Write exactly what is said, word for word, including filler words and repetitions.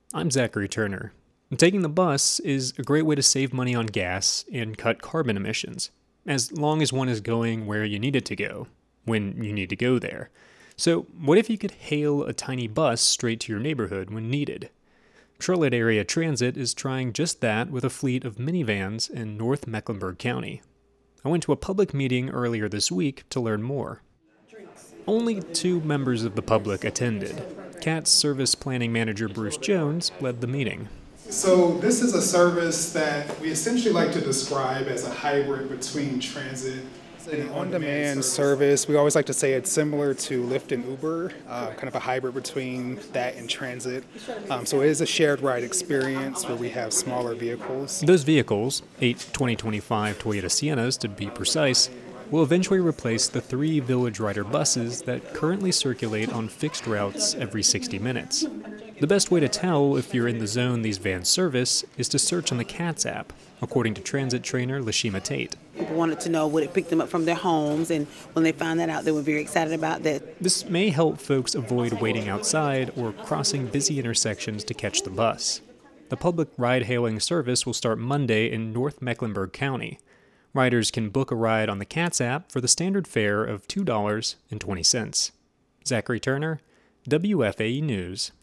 I'm Zachary Turner. Taking the bus is a great way to save money on gas and cut carbon emissions, as long as one is going where you need it to go, when you need to go there. So, what if you could hail a tiny bus straight to your neighborhood when needed? Charlotte Area Transit is trying just that with a fleet of minivans in North Mecklenburg County. I went to a public meeting earlier this week to learn more. Only two members of the public attended. C A T's Service Planning Manager Bruce Jones led the meeting. So this is a service that we essentially like to describe as a hybrid between transit and an on-demand service. We always like to say it's similar to Lyft and Uber, uh, kind of a hybrid between that and transit. Um, so it is a shared ride experience where we have smaller vehicles. Those vehicles, eight twenty twenty-five Toyota Siennas to be precise, will eventually replace the three Village Rider buses that currently circulate on fixed routes every sixty minutes. The best way to tell if you're in the zone these vans service is to search on the C A T's app, according to transit trainer Lashima Tate. People wanted to know would it pick them up from their homes, and when they found that out, they were very excited about that. This may help folks avoid waiting outside or crossing busy intersections to catch the bus. The public ride-hailing service will start Monday in North Mecklenburg County. Riders can book a ride on the C A T's app for the standard fare of two dollars and twenty cents. Zachary Turner, W F A E News.